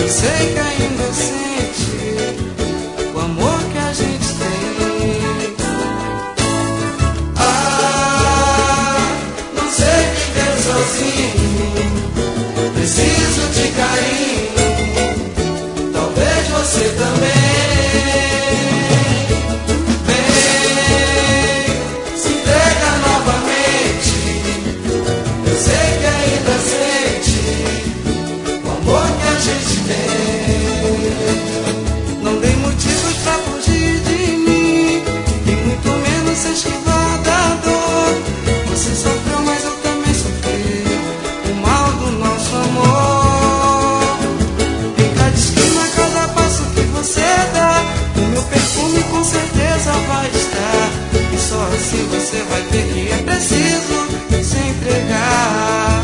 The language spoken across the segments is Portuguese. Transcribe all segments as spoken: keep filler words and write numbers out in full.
Eu sei que ainda sente o amor que a gente tem. Ah, não sei viver sozinho, preciso de carinho, talvez você também. Não tem motivos pra fugir de mim, e muito menos se esquivar da dor. Você sofreu, mas eu também sofri o mal do nosso amor. Em cada esquina, cada passo que você dá, o meu perfume com certeza vai estar. E só assim você vai ver que é preciso se entregar.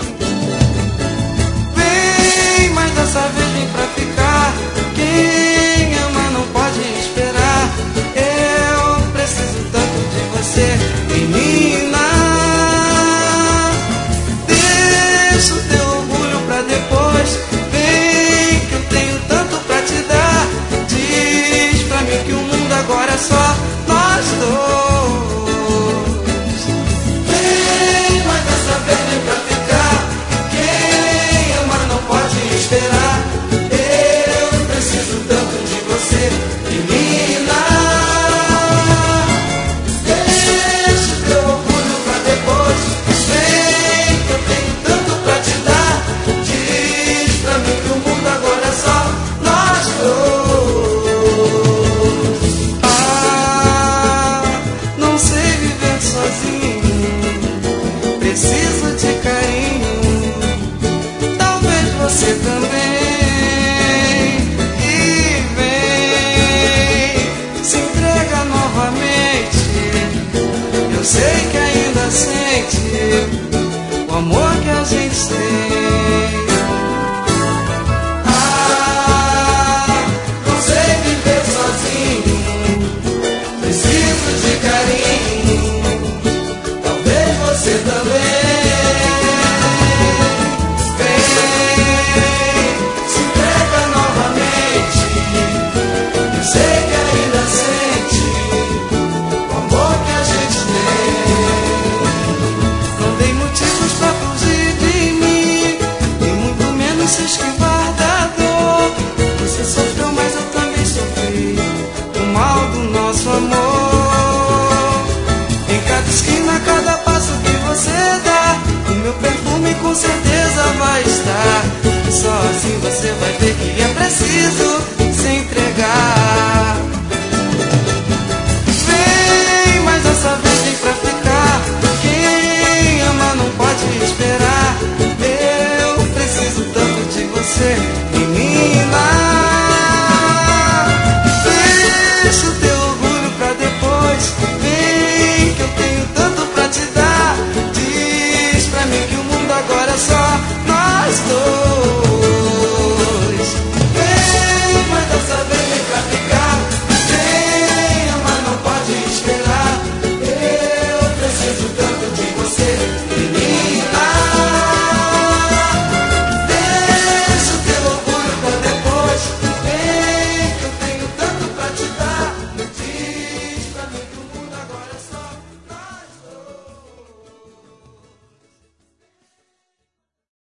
Vem, mas dessa vez vem pra ficar. Quem ama não pode esperar. Eu preciso tanto de você, menina. Deixa o teu orgulho pra depois. Vem que eu tenho tanto pra te dar. Diz pra mim que o mundo agora é só nós dois. Vem, mas dessa vez vem pra ficar. Quem ama não pode esperar. Menina, deixa o teu orgulho pra depois. Vem que eu tenho tanto pra te dar. Diz pra mim que o mundo agora é só nós dois. Ah, não sei viver sozinho, preciso de carinho, talvez você também. Eu sei que ainda sente o amor que a gente tem. Ah, não sei viver sozinho, preciso de carinho, talvez você também. Vem, se entrega novamente. Eu sei que ainda sente o amor que a gente tem. Não tem motivos pra fugir de mim, e muito menos se esquivar da dor. Você sofreu, mas eu também sofri o mal do nosso amor. Em cada esquina, cada passo que você dá, o meu perfume com certeza vai estar. E só assim você vai ver que é preciso se entregar. Vem, mas dessa vez vem pra ficar. Quem ama não pode esperar. Eu preciso tanto de você, menina.